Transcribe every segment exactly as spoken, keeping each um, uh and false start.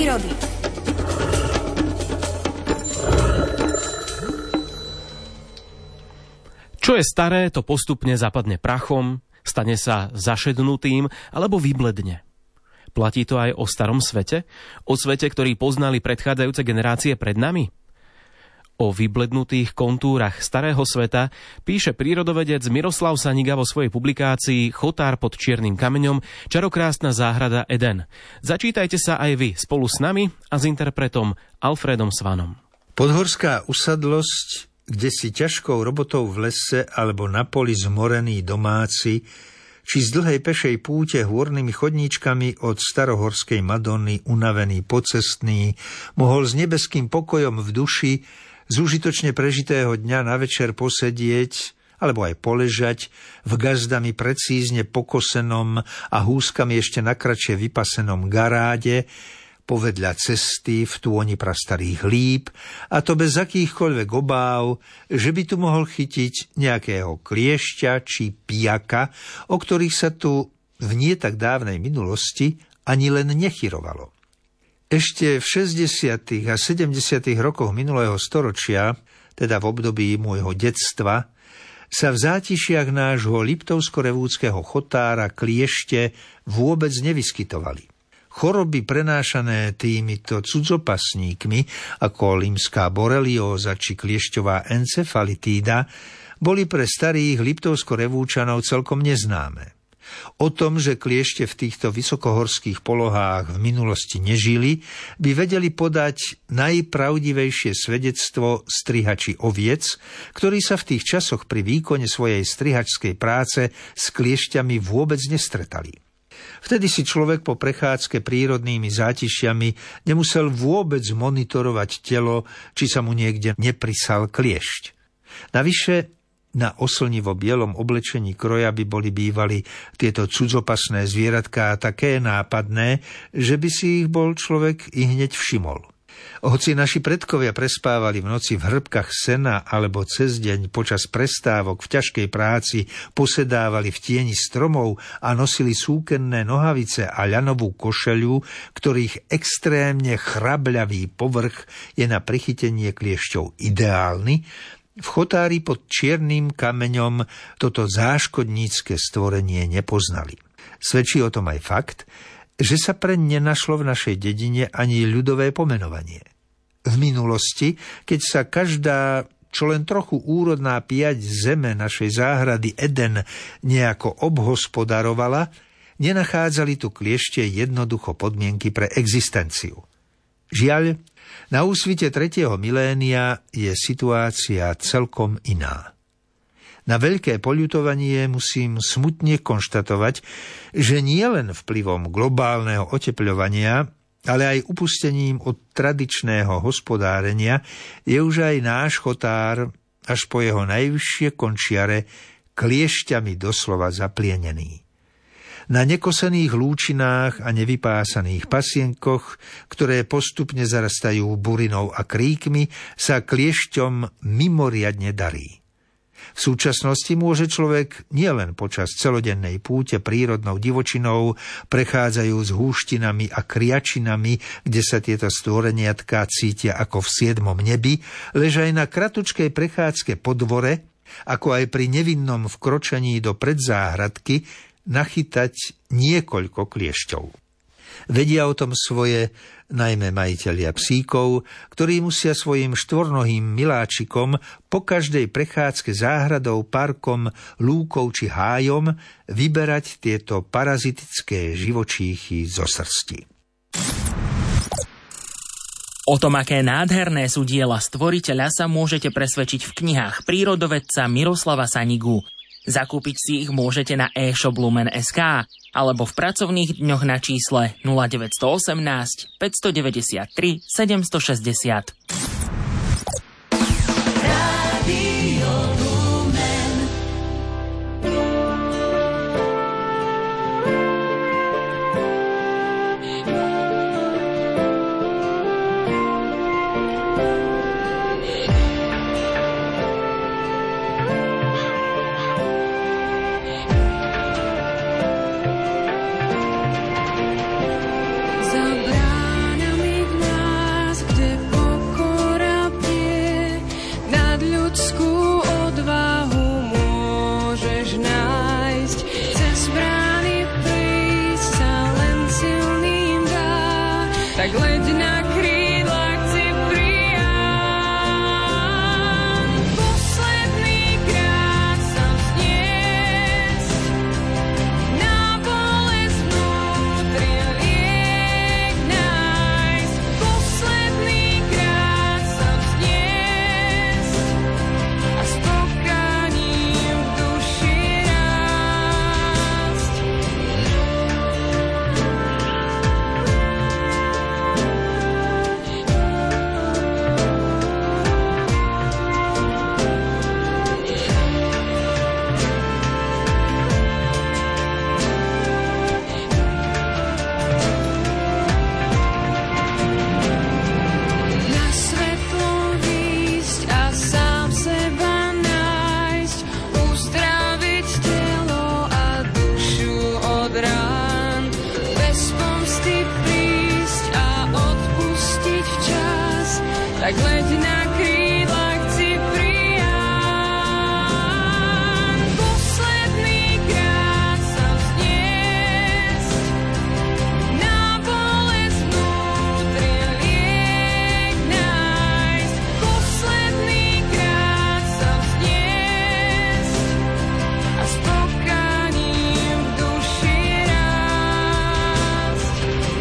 prírody. Čo je staré, to postupne zapadne prachom, stane sa zašednutým alebo vybledne. Platí to aj o starom svete? O svete, ktorý poznali predchádzajúce generácie pred nami? O vyblednutých kontúrach starého sveta píše prírodovedec Miroslav Saniga vo svojej publikácii Chotár pod čiernym kameňom, čarokrásna záhrada Eden. Začítajte sa aj vy spolu s nami a s interpretom Alfredom Svanom. Podhorská usadlosť, kde si ťažkou robotou v lese alebo na poli zmorení domáci, či z dlhej pešej púte hôrnymi chodníčkami od starohorskej Madony unavený pocestný mohol s nebeským pokojom v duši z užitočne prežitého dňa na večer posedieť alebo aj poležať v gazdami precízne pokosenom a húskami ešte nakratšie vypasenom garáde, povedľa cesty v tôni prastarých líp, a to bez akýchkoľvek obáv, že by tu mohol chytiť nejakého kliešťa či pijaka, o ktorých sa tu v nie tak dávnej minulosti ani len nechyrovalo. Ešte v šesťdesiatych a sedemdesiatych rokoch minulého storočia, teda v období môjho detstva, sa v zátišiach nášho liptovsko-revúdskeho chotára kliešte vôbec nevyskytovali. Choroby prenášané týmito cudzopasníkmi, ako limská borelióza či kliešťová encefalitída, boli pre starých liptovsko-revúčanov celkom neznáme. O tom, že kliešte v týchto vysokohorských polohách v minulosti nežili, by vedeli podať najpravdivejšie svedectvo strihači oviec, ktorí sa v tých časoch pri výkone svojej strihačskej práce s kliešťami vôbec nestretali. Vtedy si človek po prechádzke prírodnými zátišiami nemusel vôbec monitorovať telo, či sa mu niekde neprisal kliešť. Navyše, na oslnivo bielom oblečení kroja by boli bývali tieto cudzopasné zvieratká také nápadné, že by si ich bol človek i hneď všimol. Hoci naši predkovia prespávali v noci v hŕbkach sena alebo cez deň počas prestávok v ťažkej práci posedávali v tieni stromov a nosili súkenné nohavice a ľanovú košeľu, ktorých extrémne chrabľavý povrch je na prichytenie kliešťov ideálny, v chotári pod čiernym kameňom toto záškodnícke stvorenie nepoznali. Svedčí o tom aj fakt, že sa preň nenašlo v našej dedine ani ľudové pomenovanie. V minulosti, keď sa každá čo len trochu úrodná piať zeme našej záhrady Eden nejako obhospodarovala, nenachádzali tu kliešte jednoducho podmienky pre existenciu. Žiaľ, na úsvite tretieho milénia je situácia celkom iná. Na veľké poľutovanie musím smutne konštatovať, že nie len vplyvom globálneho otepľovania, ale aj upustením od tradičného hospodárenia je už aj náš chotár až po jeho najvyššie končiare kliešťami doslova zaplienený. Na nekosených lúčinách a nevypásaných pasienkoch, ktoré postupne zarastajú burinou a kríkmi, sa kliešťom mimoriadne darí. V súčasnosti môže človek nielen počas celodennej púte prírodnou divočinou, prechádzajúc húštinami a kriačinami, kde sa tieto stvoreniatká cítia ako v siedmom nebi, lež aj na kratučkej prechádzke po dvore, ako aj pri nevinnom vkročení do predzáhradky, nachytať niekoľko kliešťov. Vedia o tom svoje najmä majitelia psíkov, ktorí musia svojim štvornohým miláčikom po každej prechádzke záhradou, parkom, lúkou či hájom vyberať tieto parazitické živočíchy zo srsti. O tom, aké nádherné sú diela stvoriteľa, sa môžete presvedčiť v knihách prírodovedca Miroslava Sanigu. Zakúpiť si ich môžete na e-shop Lumen bodka es ká alebo v pracovných dňoch na čísle nula deväť jedna osem, päť deväť tri, sedem šesť nula. Za bránami tak leď na krídlach Ciprián. Posledný krát sa vzniesť, na bolesť vnútri liek nájsť. Posledný krát sa vzniesť a s pokáním v duši rásť. Na svetlo výjsť a sám seba nájsť, uzdraviť telo a dušu od rán, bez pomsty prísť a odpustiť včas, tak leď na krídlach Ciprián. Posledný krát sa vzniesť, na bolesť vnútri liek nájsť. Posledný krát sa vzniesť a s pokáním v duši rásť.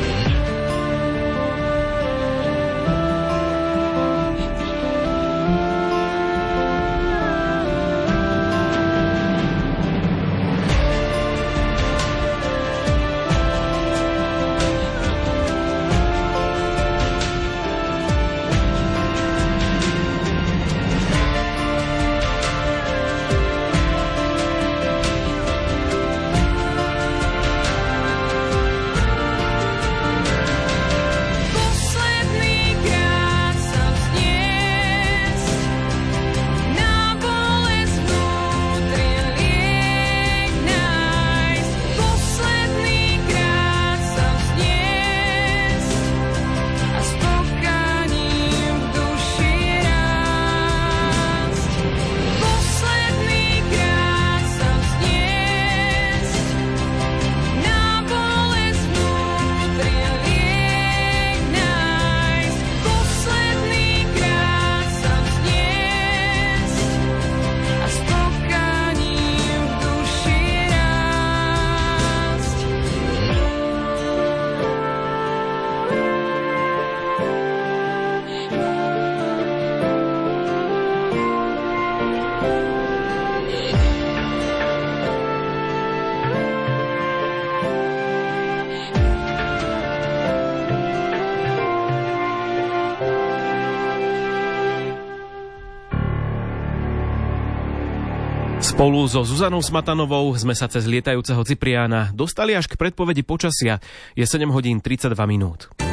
Posledný krát sa vzniesť, na bolesť vnútri liek nájsť. Posledný krát sa vzniesť a s pokáním v duši rásť. Posledný krát sa vzniesť, na bolesť vnútri liek nájsť. Posledný krát sa vzniesť a s pokáním v duši rásť. Spolu so Zuzanou Smatanovou sme sa cez lietajúceho Cipriána dostali až k predpovedi počasia. Je sedem hodín tridsaťdva minút.